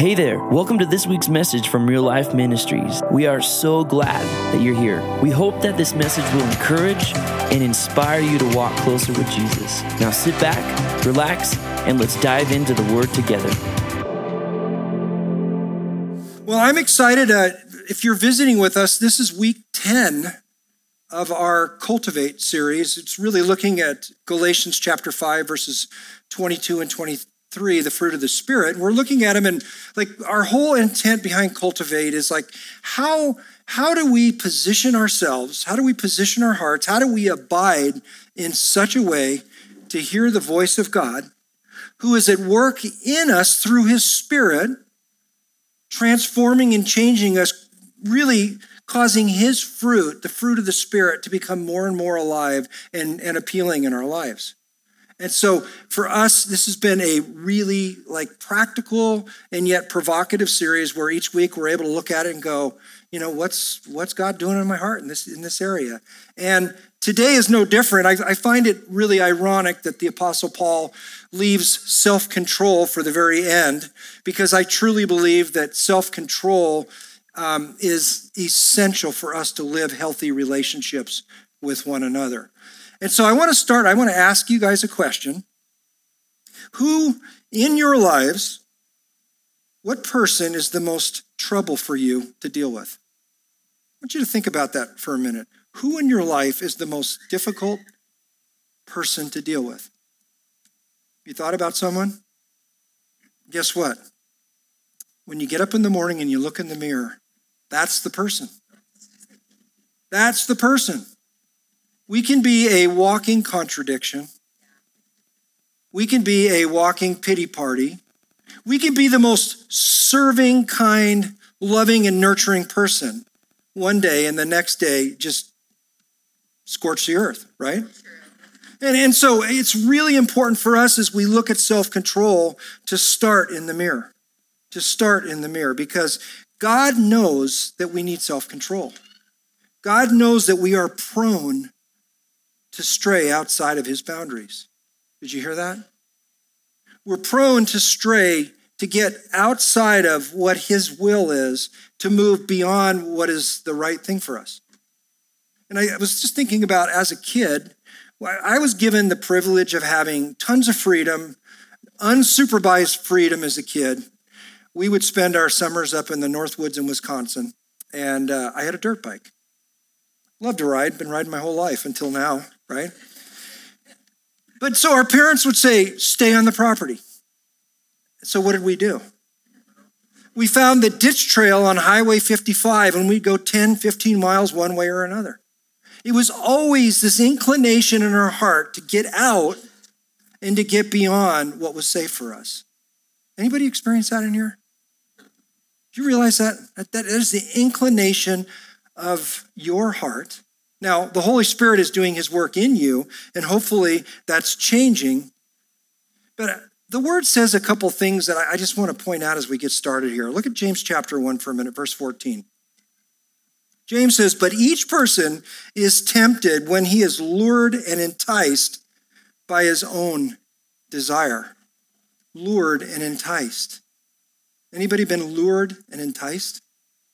Hey there, welcome to this week's message from Real Life Ministries. We are so glad that you're here. We hope that this message will encourage and inspire you to walk closer with Jesus. Now sit back, relax, and let's dive into the Word together. Well, I'm excited. If you're visiting with us, this is week 10 of our Cultivate series. It's really looking at Galatians chapter 5, verses 22 and 23, the fruit of the Spirit. And we're looking at them, and like our whole intent behind Cultivate is like, how do we position ourselves? How do we position our hearts? How do we abide in such a way to hear the voice of God, who is at work in us through his Spirit, transforming and changing us, really causing his fruit, the fruit of the Spirit, to become more and more alive and appealing in our lives. And so for us, this has been a really practical and yet provocative series where each week we're able to look at it and go, what's God doing in my heart in this area? And today is no different. I find it really ironic that the Apostle Paul leaves self-control for the very end, because I truly believe that self-control is essential for us to live healthy relationships with one another. And so I want to ask you guys a question. Who in your lives, what person is the most trouble for you to deal with? I want you to think about that for a minute. Who in your life is the most difficult person to deal with? You thought about someone? Guess what? When you get up in the morning and you look in the mirror, that's the person. That's the person. We can be a walking contradiction. We can be a walking pity party. We can be the most serving, kind, loving, and nurturing person one day, and the next day just scorch the earth, right? And so it's really important for us as we look at self-control to start in the mirror. To start in the mirror, because God knows that we need self-control. God knows that we are prone to stray outside of his boundaries. Did you hear that? We're prone to stray, to get outside of what his will is, to move beyond what is the right thing for us. And I was just thinking about, as a kid, I was given the privilege of having tons of freedom, unsupervised freedom as a kid. We would spend our summers up in the North Woods in Wisconsin, and I had a dirt bike. Loved to ride, been riding my whole life until now, right? But so our parents would say, stay on the property. So what did we do? We found the ditch trail on Highway 55, and we'd go 10, 15 miles one way or another. It was always this inclination in our heart to get out and to get beyond what was safe for us. Anybody experience that in here? Do you realize that? That is the inclination of your heart. Now, the Holy Spirit is doing his work in you, and hopefully that's changing. But the word says a couple things that I just want to point out as we get started here. Look at James chapter 1 for a minute, verse 14. James says, but each person is tempted when he is lured and enticed by his own desire. Lured and enticed. Anybody been lured and enticed?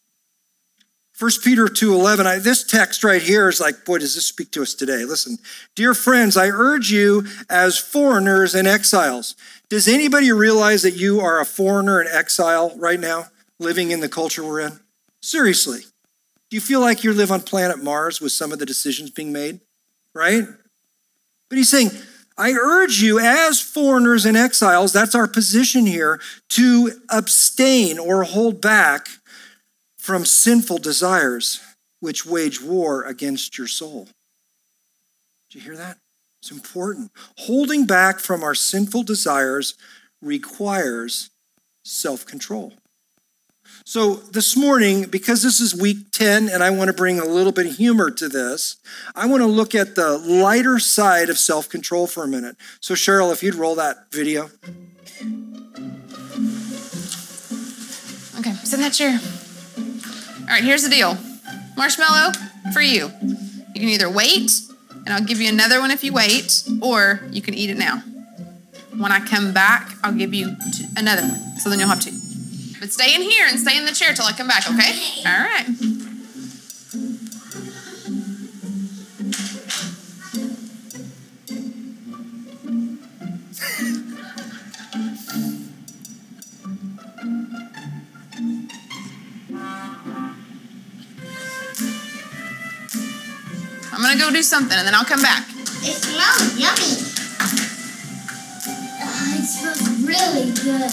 1 Peter 2:11, this text right here is like, boy, does this speak to us today. Listen, dear friends, I urge you as foreigners and exiles. Does anybody realize that you are a foreigner and exile right now, living in the culture we're in? Seriously. Do you feel like you live on planet Mars with some of the decisions being made? Right? But he's saying, I urge you as foreigners and exiles, that's our position here, to abstain or hold back from sinful desires which wage war against your soul. Did you hear that? It's important. Holding back from our sinful desires requires self-control. So this morning, because this is week 10 and I want to bring a little bit of humor to this, I want to look at the lighter side of self-control for a minute. So Cheryl, if you'd roll that video. Okay, sit in that chair. All right, here's the deal. Marshmallow for you. You can either wait, and I'll give you another one if you wait, or you can eat it now. When I come back, I'll give you another one, so then you'll have two. But stay in here and stay in the chair till I come back, okay? All right. I'm gonna go do something and then I'll come back. It smells yummy. It smells really good.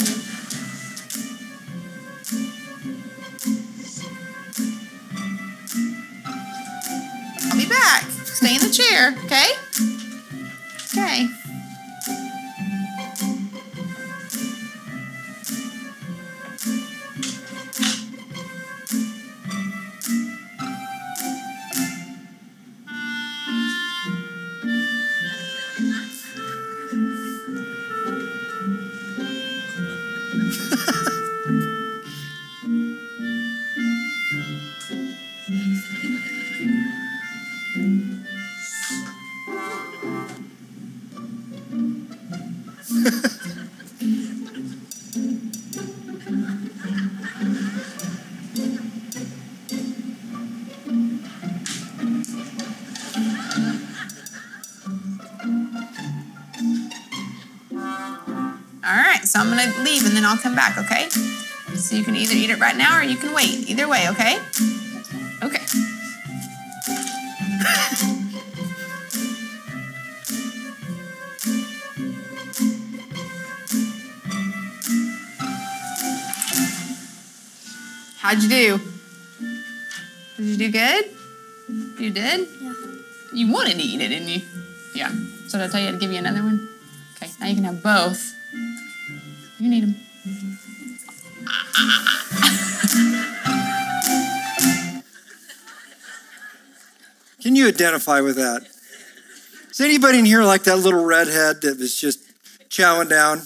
I'll be back. Stay in the chair, okay? Okay. All right, so I'm gonna leave and then I'll come back, okay? So you can either eat it right now or you can wait. Either way, okay? Okay. How'd you do? Did you do good? You did? Yeah. You wanted to eat it, didn't you? Yeah. So did I tell you I'd give you another one? Okay, now you can have both. You need them. Can you identify with that? Is anybody in here like that little redhead that was just chowing down?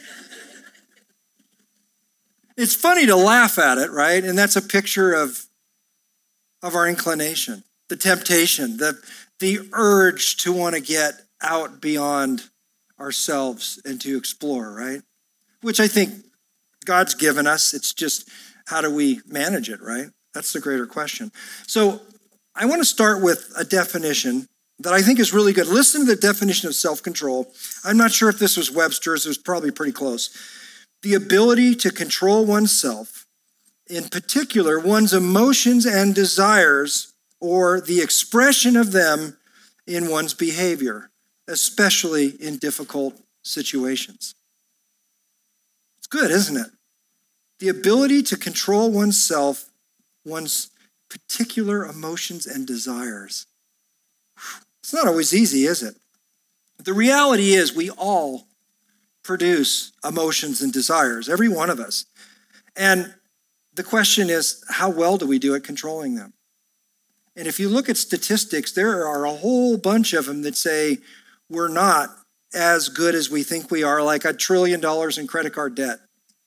It's funny to laugh at it, right? And that's a picture of our inclination, the temptation, the urge to want to get out beyond ourselves and to explore, right? Which I think God's given us. It's just how do we manage it, right? That's the greater question. So I want to start with a definition that I think is really good. Listen to the definition of self-control. I'm not sure if this was Webster's. It was probably pretty close. The ability to control oneself, in particular, one's emotions and desires, or the expression of them in one's behavior, especially in difficult situations. It's good, isn't it? The ability to control oneself, one's particular emotions and desires. It's not always easy, is it? The reality is we all produce emotions and desires, every one of us. And the question is, how well do we do at controlling them? And if you look at statistics, there are a whole bunch of them that say we're not as good as we think we are, like $1 trillion in credit card debt,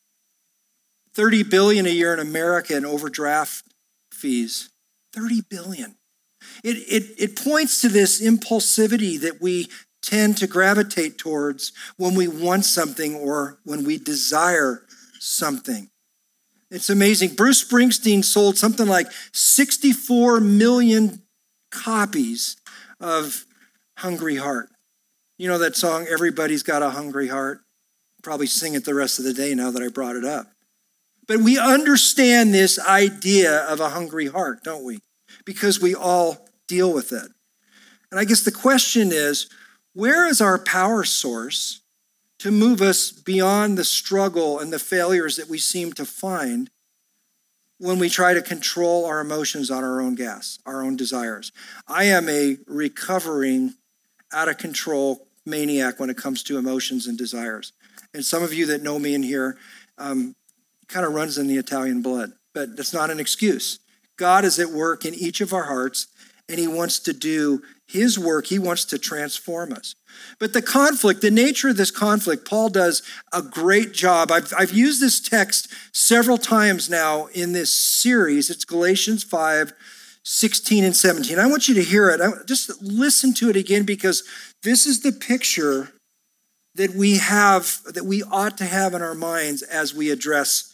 $30 billion a year in America in overdraft fees, $30 billion. It points to this impulsivity that we tend to gravitate towards when we want something or when we desire something. It's amazing. Bruce Springsteen sold something like 64 million copies of Hungry Heart. You know that song, Everybody's Got a Hungry Heart? Probably sing it the rest of the day now that I brought it up. But we understand this idea of a hungry heart, don't we? Because we all deal with it. And I guess the question is, where is our power source to move us beyond the struggle and the failures that we seem to find when we try to control our emotions on our own gas, our own desires? I am a recovering, out of control maniac when it comes to emotions and desires. And some of you that know me in here, kind of runs in the Italian blood, but that's not an excuse. God is at work in each of our hearts, and he wants to do his work. He wants to transform us. But the conflict, the nature of this conflict, Paul does a great job. I've used this text several times now in this series. It's Galatians 5, 16 and 17. I want you to hear it. Just listen to it again, because this is the picture that we have, that we ought to have in our minds as we address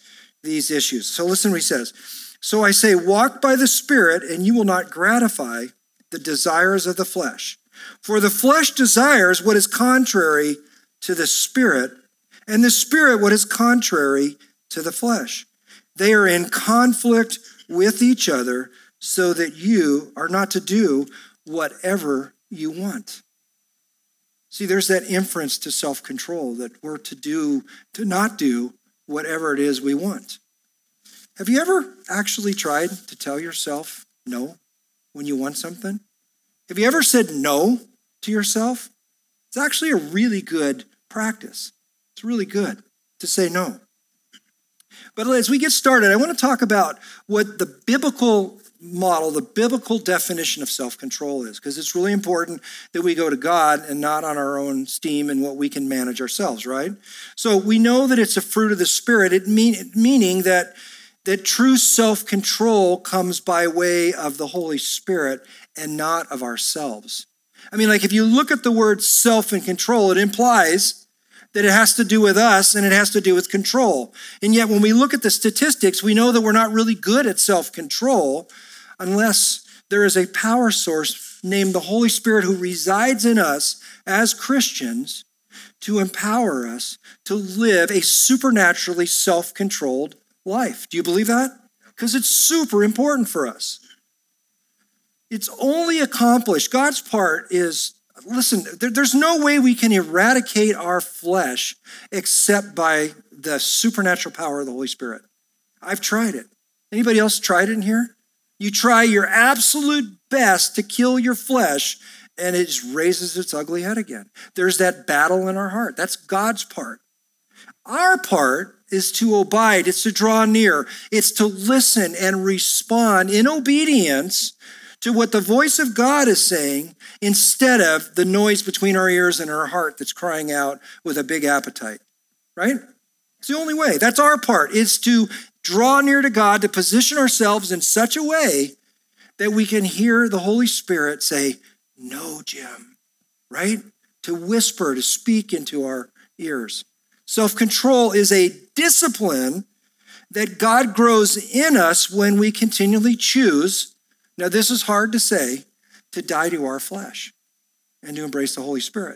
these issues. So listen what he says. So I say, walk by the Spirit, and you will not gratify the desires of the flesh. For the flesh desires what is contrary to the Spirit, and the Spirit what is contrary to the flesh. They are in conflict with each other, so that you are not to do whatever you want. See, there's that inference to self-control that we're to not do whatever it is we want. Have you ever actually tried to tell yourself no when you want something? Have you ever said no to yourself? It's actually a really good practice. It's really good to say no. But as we get started, I want to talk about what the biblical model, the biblical definition of self-control is, because it's really important that we go to God and not on our own steam and what we can manage ourselves, right? So we know that it's a fruit of the Spirit, meaning that true self-control comes by way of the Holy Spirit and not of ourselves. I mean, like if you look at the word self and control, it implies that it has to do with us and it has to do with control. And yet when we look at the statistics, we know that we're not really good at self-control unless there is a power source named the Holy Spirit who resides in us as Christians to empower us to live a supernaturally self-controlled life. Do you believe that? Because it's super important for us. It's only accomplished. God's part is, listen, there's no way we can eradicate our flesh except by the supernatural power of the Holy Spirit. I've tried it. Anybody else tried it in here? You try your absolute best to kill your flesh, and it just raises its ugly head again. There's that battle in our heart. That's God's part. Our part is to abide. It's to draw near. It's to listen and respond in obedience to what the voice of God is saying instead of the noise between our ears and our heart that's crying out with a big appetite, right? It's the only way. That's our part, is to draw near to God, to position ourselves in such a way that we can hear the Holy Spirit say, no, Jim, right? To whisper, to speak into our ears. Self-control is a discipline that God grows in us when we continually choose, now this is hard to say, to die to our flesh and to embrace the Holy Spirit.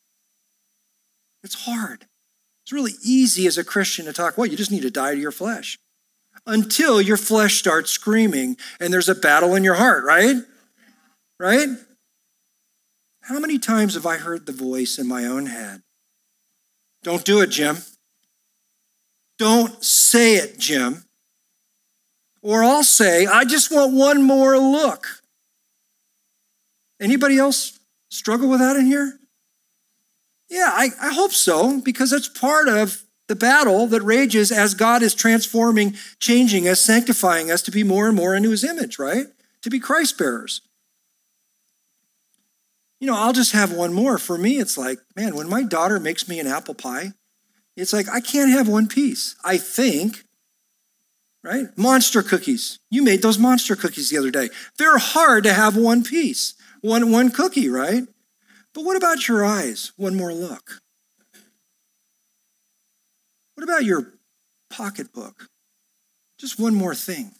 It's hard. It's really easy as a Christian to talk, well, you just need to die to your flesh. Until your flesh starts screaming and there's a battle in your heart, right? Right? How many times have I heard the voice in my own head? Don't do it, Jim. Don't say it, Jim. Or I'll say, I just want one more look. Anybody else struggle with that in here? Yeah, I hope so, because that's part of the battle that rages as God is transforming, changing us, sanctifying us to be more and more into his image, right? To be Christ bearers. You know, I'll just have one more. For me, it's like, man, when my daughter makes me an apple pie, it's like, I can't have one piece. I think, right? Monster cookies. You made those monster cookies the other day. They're hard to have one piece, one cookie, right? But what about your eyes? One more look. What about your pocketbook? Just one more thing.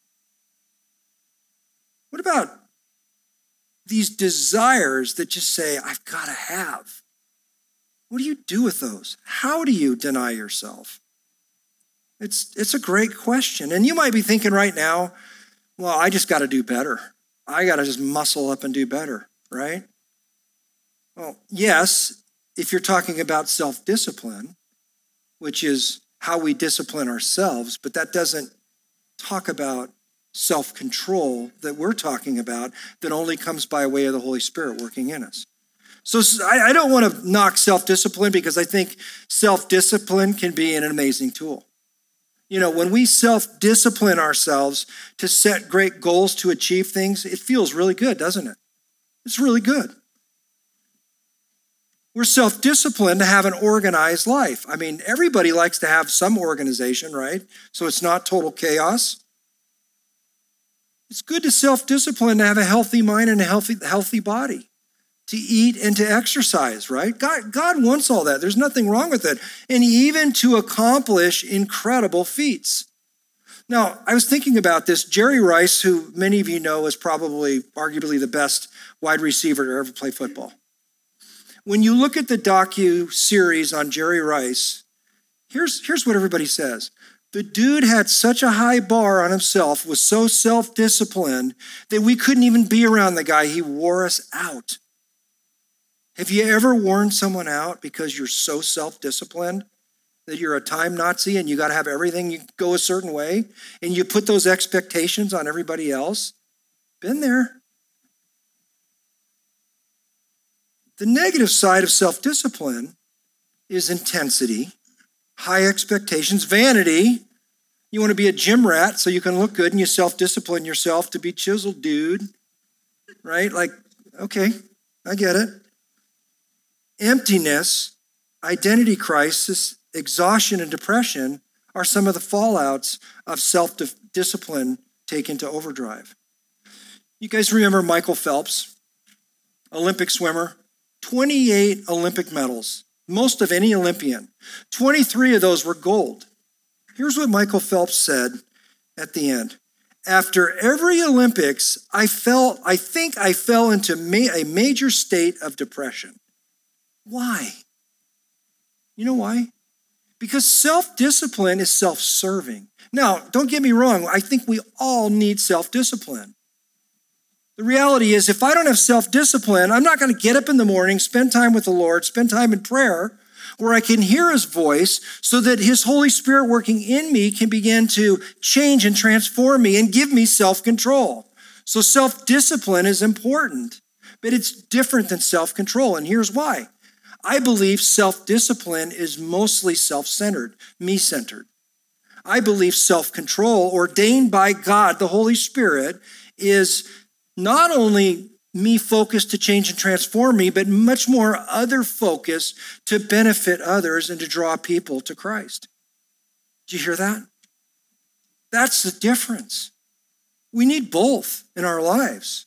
What about these desires that just say, I've got to have? What do you do with those? How do you deny yourself? It's a great question. And you might be thinking right now, well, I just got to do better. I got to just muscle up and do better, right? Well, yes, if you're talking about self-discipline, which is how we discipline ourselves, but that doesn't talk about self-control that we're talking about that only comes by way of the Holy Spirit working in us. So I don't want to knock self-discipline, because I think self-discipline can be an amazing tool. You know, when we self-discipline ourselves to set great goals to achieve things, it feels really good, doesn't it? It's really good. We're self-disciplined to have an organized life. I mean, everybody likes to have some organization, right? So it's not total chaos. It's good to self-discipline to have a healthy mind and a healthy body, to eat and to exercise, right? God wants all that. There's nothing wrong with it. And even to accomplish incredible feats. Now, I was thinking about this. Jerry Rice, who many of you know is probably arguably the best wide receiver to ever play football. When you look at the docu-series on Jerry Rice, here's what everybody says. The dude had such a high bar on himself, was so self-disciplined, that we couldn't even be around the guy. He wore us out. Have you ever worn someone out because you're so self-disciplined that you're a time Nazi and you got to have everything go a certain way and you put those expectations on everybody else? Been there. The negative side of self-discipline is intensity, high expectations, vanity. You want to be a gym rat so you can look good and you self-discipline yourself to be chiseled, dude. Right? Like, okay, I get it. Emptiness, identity crisis, exhaustion, and depression are some of the fallouts of self-discipline taken to overdrive. You guys remember Michael Phelps, Olympic swimmer? 28 Olympic medals, most of any Olympian. 23 of those were gold. Here's what Michael Phelps said at the end. After every Olympics, I think I fell into a major state of depression. Why? You know why? Because self-discipline is self-serving. Now, don't get me wrong. I think we all need self-discipline. The reality is, if I don't have self-discipline, I'm not going to get up in the morning, spend time with the Lord, spend time in prayer, where I can hear his voice so that his Holy Spirit working in me can begin to change and transform me and give me self-control. So self-discipline is important, but it's different than self-control, and here's why. I believe self-discipline is mostly self-centered, me-centered. I believe self-control, ordained by God, the Holy Spirit, is not only me focused to change and transform me, but much more other focus to benefit others and to draw people to Christ. Did you hear that? That's the difference. We need both in our lives.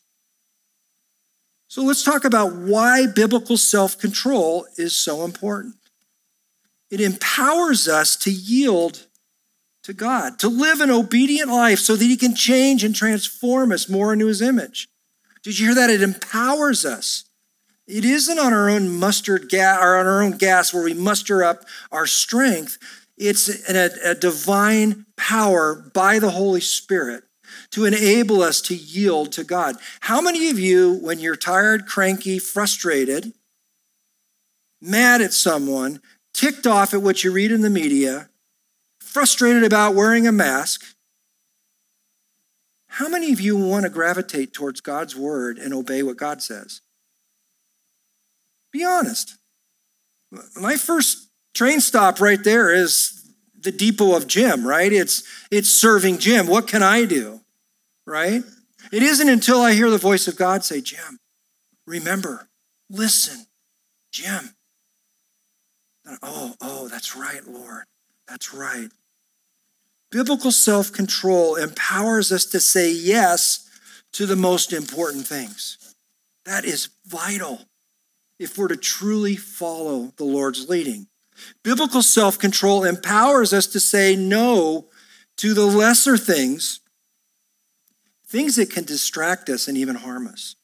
So let's talk about why biblical self-control is so important. It empowers us to yield to God, to live an obedient life so that he can change and transform us more into his image. Did you hear that? It empowers us. It isn't on our own gas where we muster up our strength. It's a divine power by the Holy Spirit to enable us to yield to God. How many of you, when you're tired, cranky, frustrated, mad at someone, ticked off at what you read in the media, frustrated about wearing a mask, how many of you want to gravitate towards God's word and obey what God says? Be honest. My first train stop right there is the depot of Jim, right? It's serving Jim. What can I do, right? It isn't until I hear the voice of God say, Jim, remember, listen, Jim. Oh, that's right, Lord. That's right. Biblical self-control empowers us to say yes to the most important things. That is vital if we're to truly follow the Lord's leading. Biblical self-control empowers us to say no to the lesser things that can distract us and even harm us.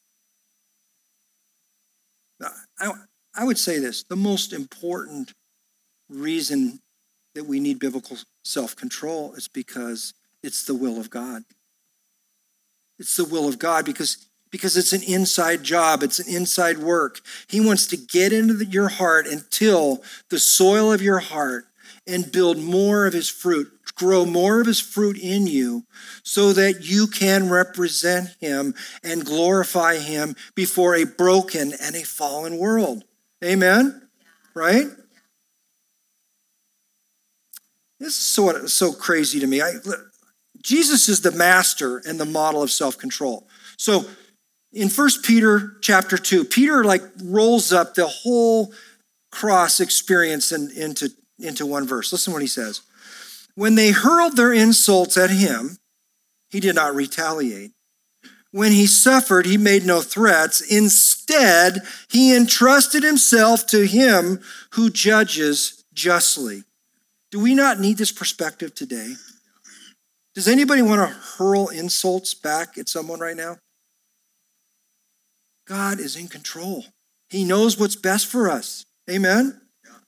I would say this, the most important reason that we need biblical self-control is because it's the will of God. It's the will of God because it's an inside job. It's an inside work. He wants to get into your heart and till the soil of your heart and build more of his fruit, grow more of his fruit in you so that you can represent him and glorify him before a broken and a fallen world. Amen? Right? This is so crazy to me. Jesus is the master and the model of self-control. So in 1 Peter chapter 2, Peter rolls up the whole cross experience into one verse. Listen to what he says. When they hurled their insults at him, he did not retaliate. When he suffered, he made no threats. Instead, he entrusted himself to him who judges justly. Do we not need this perspective today? Does anybody want to hurl insults back at someone right now? God is in control. He knows what's best for us. Amen?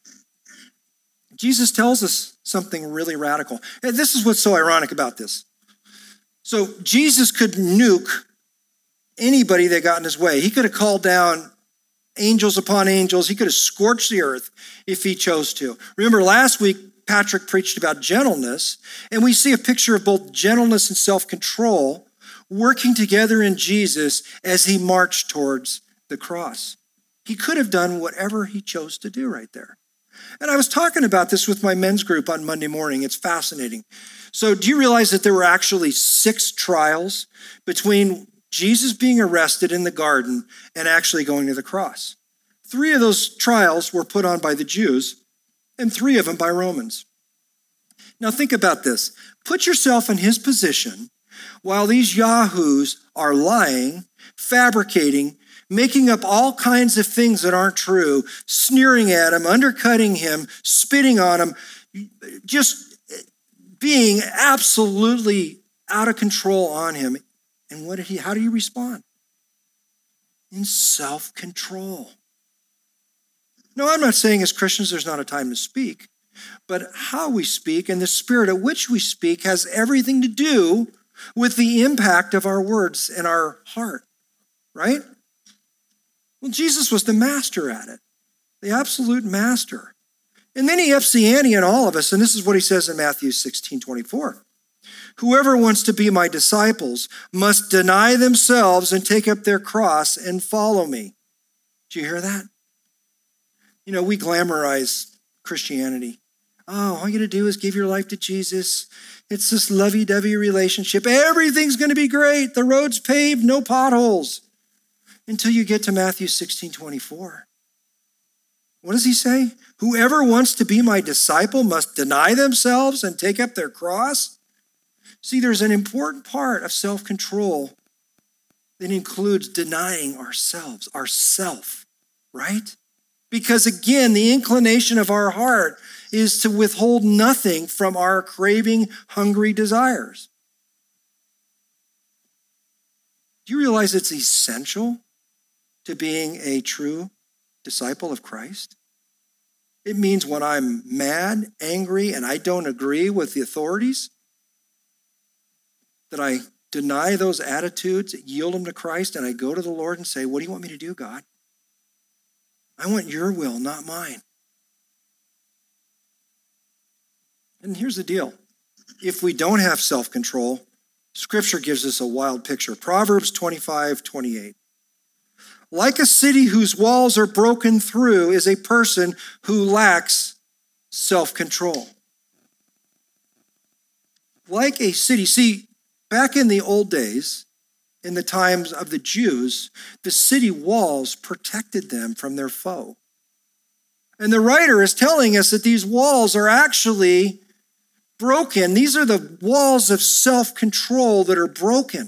Jesus tells us something really radical. And this is what's so ironic about this. So Jesus could nuke anybody that got in his way. He could have called down angels upon angels. He could have scorched the earth if he chose to. Remember last week, Patrick preached about gentleness, and we see a picture of both gentleness and self-control working together in Jesus as he marched towards the cross. He could have done whatever he chose to do right there. And I was talking about this with my men's group on Monday morning. It's fascinating. So do you realize that there were actually 6 trials between Jesus being arrested in the garden and actually going to the cross? 3 of those trials were put on by the Jews, and 3 of them by Romans. Now think about this. Put yourself in his position while these yahoos are lying, fabricating, making up all kinds of things that aren't true, sneering at him, undercutting him, spitting on him, just being absolutely out of control on him. And how do you respond? In self-control. No, I'm not saying as Christians there's not a time to speak, but how we speak and the spirit at which we speak has everything to do with the impact of our words and our heart, right? Well, Jesus was the master at it, the absolute master. And then he ups the ante in all of us, and this is what he says in Matthew 16:24. Whoever wants to be my disciples must deny themselves and take up their cross and follow me. Do you hear that? You know, we glamorize Christianity. Oh, all you got to do is give your life to Jesus. It's this lovey-dovey relationship. Everything's going to be great. The road's paved, no potholes. Until you get to Matthew 16:24. What does he say? Whoever wants to be my disciple must deny themselves and take up their cross. See, there's an important part of self-control that includes denying ourselves, ourself, right? Because again, the inclination of our heart is to withhold nothing from our craving, hungry desires. Do you realize it's essential to being a true disciple of Christ? It means when I'm mad, angry, and I don't agree with the authorities, that I deny those attitudes, yield them to Christ, and I go to the Lord and say, what do you want me to do, God? I want your will, not mine. And here's the deal. If we don't have self-control, Scripture gives us a wild picture. Proverbs 25:28. Like a city whose walls are broken through is a person who lacks self-control. Like a city. See, back in the old days, in the times of the Jews, the city walls protected them from their foe. And the writer is telling us that these walls are actually broken. These are the walls of self-control that are broken.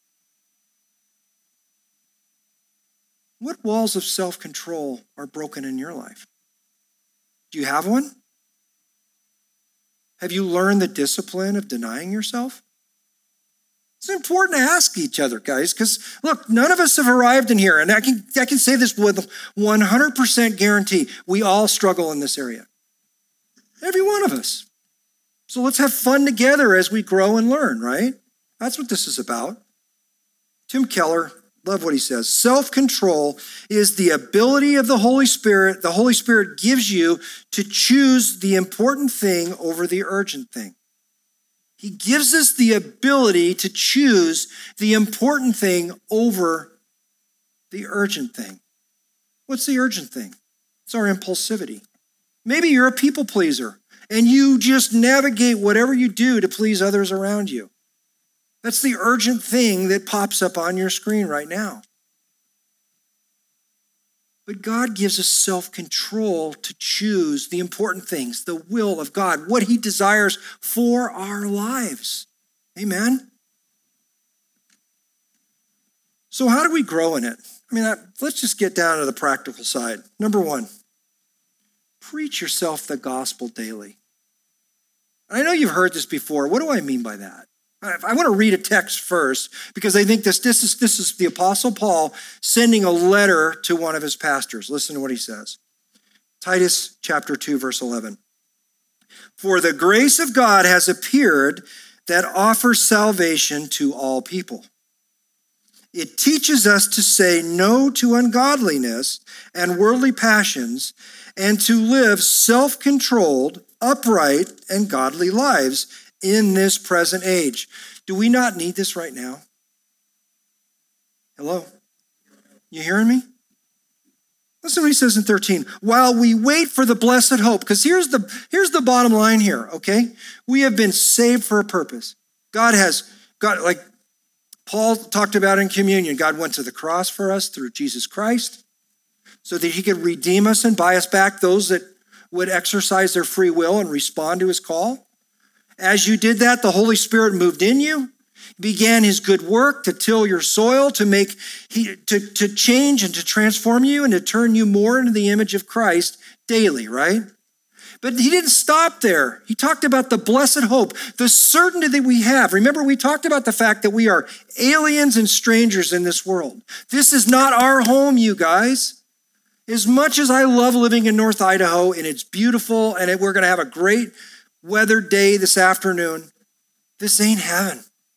What walls of self-control are broken in your life? Do you have one? Have you learned the discipline of denying yourself? It's important to ask each other, guys, because look, none of us have arrived in here, and I can say this with 100% guarantee. We all struggle in this area. Every one of us. So let's have fun together as we grow and learn, right? That's what this is about. Tim Keller, love what he says. Self-control is the ability of the Holy Spirit gives you to choose the important thing over the urgent thing. He gives us the ability to choose the important thing over the urgent thing. What's the urgent thing? It's our impulsivity. Maybe you're a people pleaser and you just navigate whatever you do to please others around you. That's the urgent thing that pops up on your screen right now. But God gives us self-control to choose the important things, the will of God, what he desires for our lives. Amen? So how do we grow in it? Let's just get down to the practical side. Number 1, preach yourself the gospel daily. I know you've heard this before. What do I mean by that? I want to read a text first because I think this is the Apostle Paul sending a letter to one of his pastors. Listen to what he says. Titus chapter 2, verse 11. For the grace of God has appeared that offers salvation to all people. It teaches us to say no to ungodliness and worldly passions and to live self-controlled, upright, and godly lives in this present age. Do we not need this right now? Hello? You hearing me? Listen to what he says in 13. While we wait for the blessed hope, because here's the bottom line here, okay? We have been saved for a purpose. God, like Paul talked about in communion, God went to the cross for us through Jesus Christ so that he could redeem us and buy us back, those that would exercise their free will and respond to his call. As you did that, the Holy Spirit moved in you, began his good work to till your soil, to change and to transform you and to turn you more into the image of Christ daily, right? But he didn't stop there. He talked about the blessed hope, the certainty that we have. Remember, we talked about the fact that we are aliens and strangers in this world. This is not our home, you guys. As much as I love living in North Idaho, and it's beautiful, and we're going to have a great weather day this afternoon, this ain't heaven.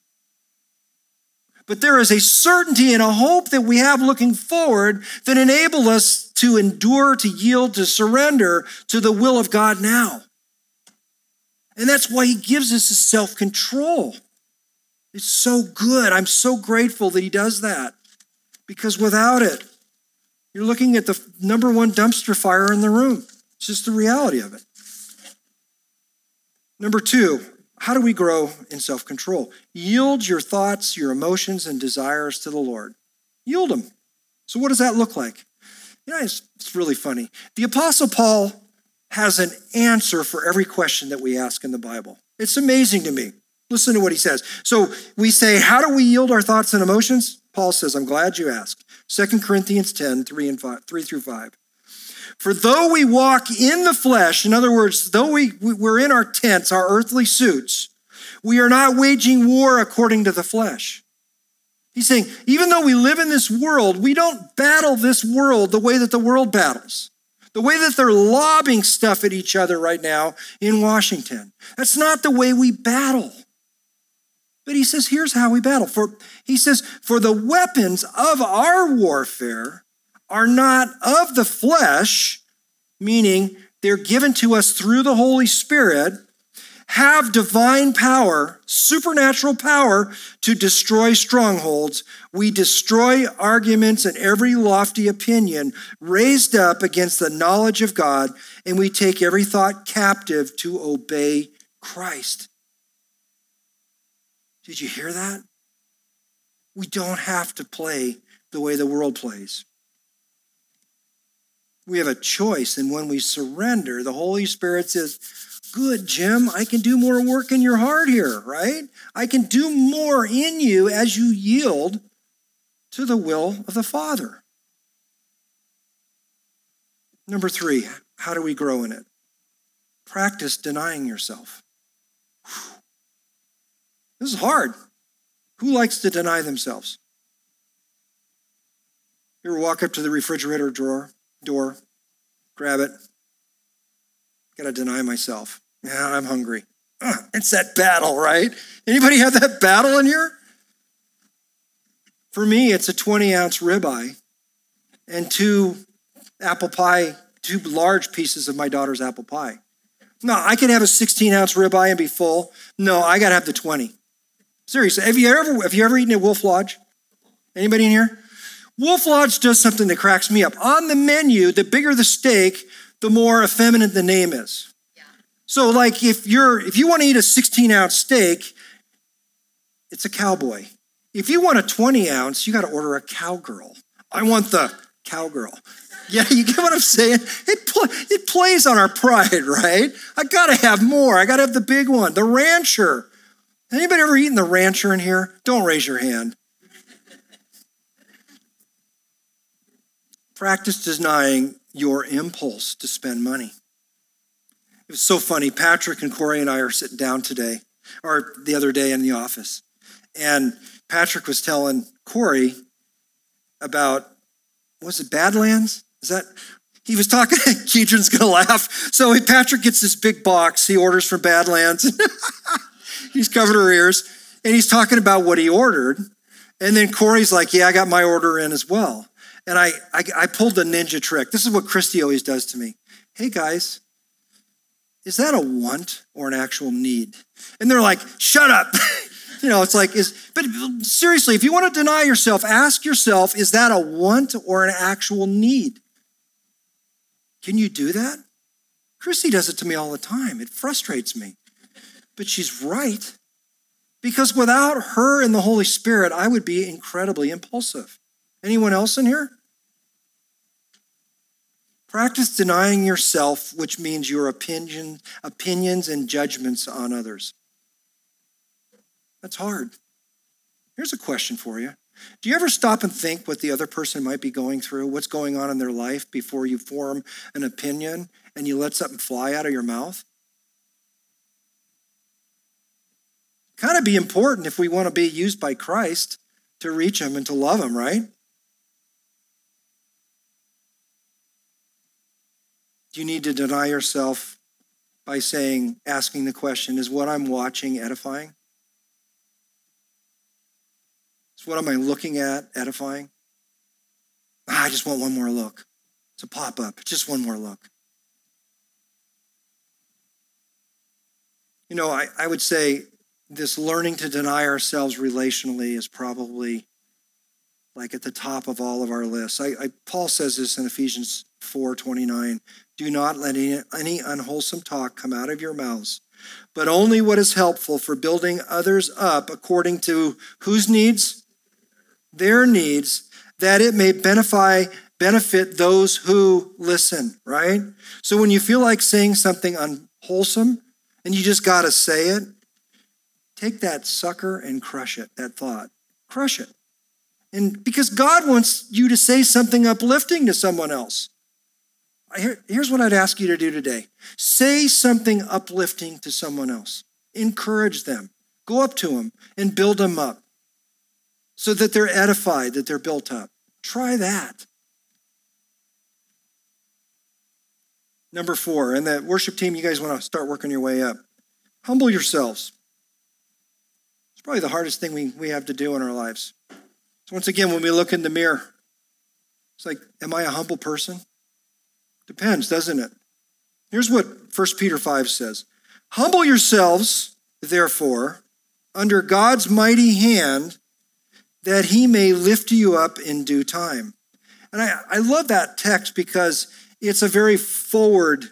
But there is a certainty and a hope that we have looking forward that enable us to endure, to yield, to surrender to the will of God now. And that's why he gives us a self-control. It's so good. I'm so grateful that he does that. Because without it, you're looking at the number one dumpster fire in the room. It's just the reality of it. Number two, how do we grow in self-control? Yield your thoughts, your emotions, and desires to the Lord. Yield them. So what does that look like? It's really funny. The Apostle Paul has an answer for every question that we ask in the Bible. It's amazing to me. Listen to what he says. So we say, how do we yield our thoughts and emotions? Paul says, I'm glad you asked. 2 Corinthians 10, 3 through 5. For though we walk in the flesh, in other words, though we're in our tents, our earthly suits, we are not waging war according to the flesh. He's saying, even though we live in this world, we don't battle this world the way that the world battles. The way that they're lobbing stuff at each other right now in Washington. That's not the way we battle. But he says, here's how we battle. He says, for the weapons of our warfare are not of the flesh, meaning they're given to us through the Holy Spirit, have divine power, supernatural power to destroy strongholds. We destroy arguments and every lofty opinion raised up against the knowledge of God, and we take every thought captive to obey Christ. Did you hear that? We don't have to play the way the world plays. We have a choice, and when we surrender, the Holy Spirit says, good, Jim, I can do more work in your heart here, right? I can do more in you as you yield to the will of the Father. Number 3, how do we grow in it? Practice denying yourself. This is hard. Who likes to deny themselves? You ever walk up to the refrigerator door, grab it? Got to deny myself. Yeah, I'm hungry. It's that battle, right? Anybody have that battle in here? For me, it's a 20-ounce ribeye and 2 large pieces of my daughter's apple pie. No, I can have a 16-ounce ribeye and be full. No, I got to have the 20. Seriously, have you ever eaten at Wolf Lodge? Anybody in here? Wolf Lodge does something that cracks me up. On the menu, the bigger the steak, the more effeminate the name is. Yeah. So like if you want to eat a 16-ounce steak, it's a cowboy. If you want a 20-ounce, you got to order a cowgirl. I want the cowgirl. Yeah, you get what I'm saying? It plays on our pride, right? I got to have more. I got to have the big one, the rancher. Anybody ever eaten the rancher in here? Don't raise your hand. Practice denying your impulse to spend money. It was so funny. Patrick and Corey and I are sitting down today, or the other day in the office. And Patrick was telling Corey about, was it Badlands? He was talking, Keedron's going to laugh. So Patrick gets this big box he orders from Badlands. He's covered her ears. And he's talking about what he ordered. And then Corey's like, yeah, I got my order in as well. And I pulled the ninja trick. This is what Christy always does to me. Hey, guys, is that a want or an actual need? And they're like, shut up. It's like, but seriously, if you want to deny yourself, ask yourself, is that a want or an actual need? Can you do that? Christy does it to me all the time. It frustrates me. But she's right. Because without her and the Holy Spirit, I would be incredibly impulsive. Anyone else in here? Practice denying yourself, which means your opinions and judgments on others. That's hard. Here's a question for you. Do you ever stop and think what the other person might be going through, what's going on in their life before you form an opinion and you let something fly out of your mouth? Kind of be important if we want to be used by Christ to reach him and to love him, right? Do you need to deny yourself by asking the question, is what I'm watching edifying? Is what am I looking at edifying? I just want one more look. It's a pop-up, just one more look. I would say this learning to deny ourselves relationally is probably like at the top of all of our lists. Paul says this in Ephesians 4:29. Do not let any unwholesome talk come out of your mouths, but only what is helpful for building others up according to whose needs? Their needs, that it may benefit those who listen, right? So when you feel like saying something unwholesome and you just got to say it, take that sucker and crush it, that thought. Crush it. And because God wants you to say something uplifting to someone else. Here's what I'd ask you to do today. Say something uplifting to someone else. Encourage them. Go up to them and build them up so that they're edified, that they're built up. Try that. Number 4, and the worship team, you guys want to start working your way up. Humble yourselves. It's probably the hardest thing we have to do in our lives. So once again, when we look in the mirror, it's like, am I a humble person? Depends, doesn't it? Here's what 1 Peter 5 says. Humble yourselves, therefore, under God's mighty hand, that he may lift you up in due time. And I love that text because it's a very forward,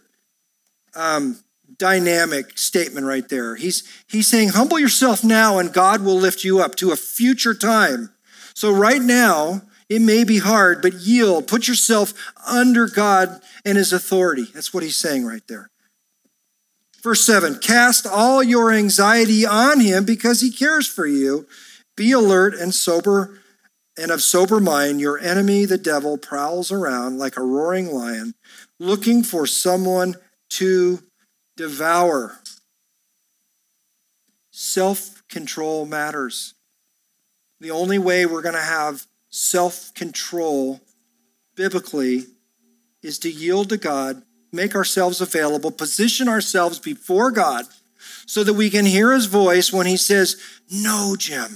dynamic statement right there. He's saying, humble yourself now and God will lift you up to a future time. So right now, it may be hard, but yield. Put yourself under God and his authority. That's what he's saying right there. Verse 7, cast all your anxiety on him because he cares for you. Be alert and sober and of sober mind. Your enemy, the devil, prowls around like a roaring lion, looking for someone to devour. Self-control matters. The only way we're going to have self-control biblically is to yield to God, make ourselves available, position ourselves before God so that we can hear his voice when he says, no, Jim.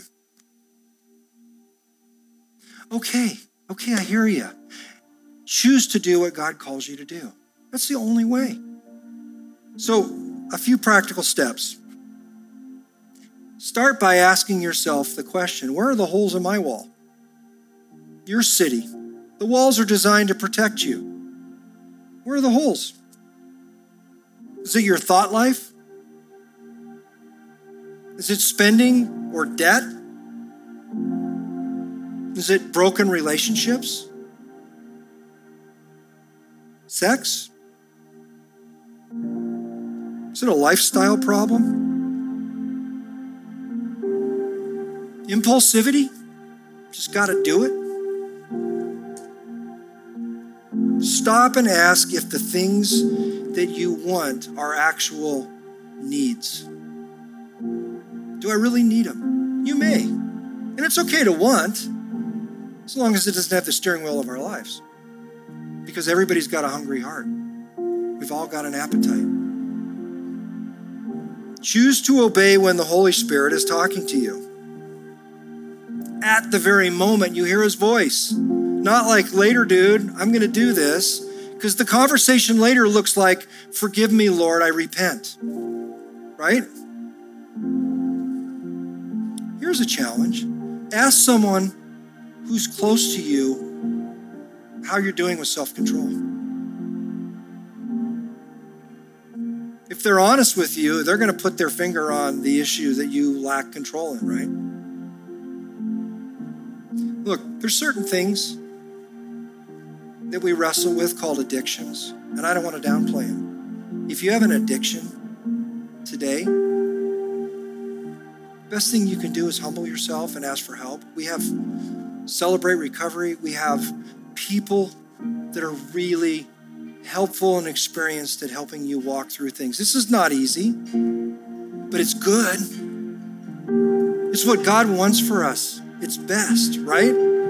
Okay, I hear you. Choose to do what God calls you to do. That's the only way. So, a few practical steps. Start by asking yourself the question, where are the holes in my wall? Your city. The walls are designed to protect you. Where are the holes? Is it your thought life? Is it spending or debt? Is it broken relationships? Sex? Is it a lifestyle problem? Impulsivity? Just got to do it? Stop and ask if the things that you want are actual needs. Do I really need them? You may. And it's okay to want, as long as it doesn't have the steering wheel of our lives. Because everybody's got a hungry heart. We've all got an appetite. Choose to obey when the Holy Spirit is talking to you. At the very moment you hear his voice. Not like, later, dude, I'm going to do this. Because the conversation later looks like, forgive me, Lord, I repent. Right? Here's a challenge. Ask someone who's close to you how you're doing with self-control. If they're honest with you, they're going to put their finger on the issue that you lack control in, right? Look, there's certain things that we wrestle with called addictions, and I don't want to downplay them. If you have an addiction today, best thing you can do is humble yourself and ask for help. We have Celebrate Recovery. We have people that are really helpful and experienced at helping you walk through things. This is not easy, but it's good. It's what God wants for us. It's best, right?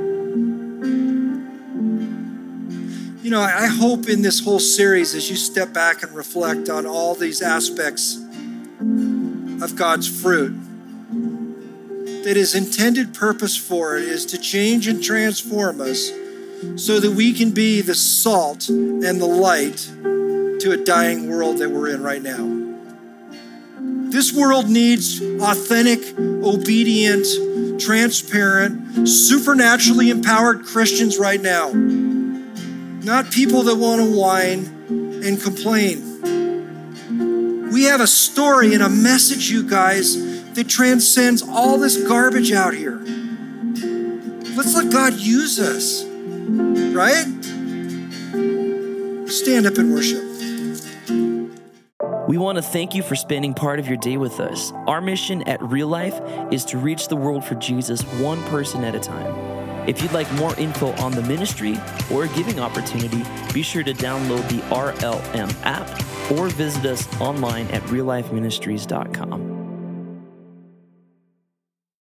You know, I hope in this whole series, as you step back and reflect on all these aspects of God's fruit, that his intended purpose for it is to change and transform us so that we can be the salt and the light to a dying world that we're in right now. This world needs authentic, obedient, transparent, supernaturally empowered Christians right now. Not people that want to whine and complain. We have a story and a message, you guys, that transcends all this garbage out here. Let's let God use us, right? Stand up and worship. We want to thank you for spending part of your day with us. Our mission at Real Life is to reach the world for Jesus one person at a time. If you'd like more info on the ministry or a giving opportunity, be sure to download the RLM app or visit us online at reallifeministries.com.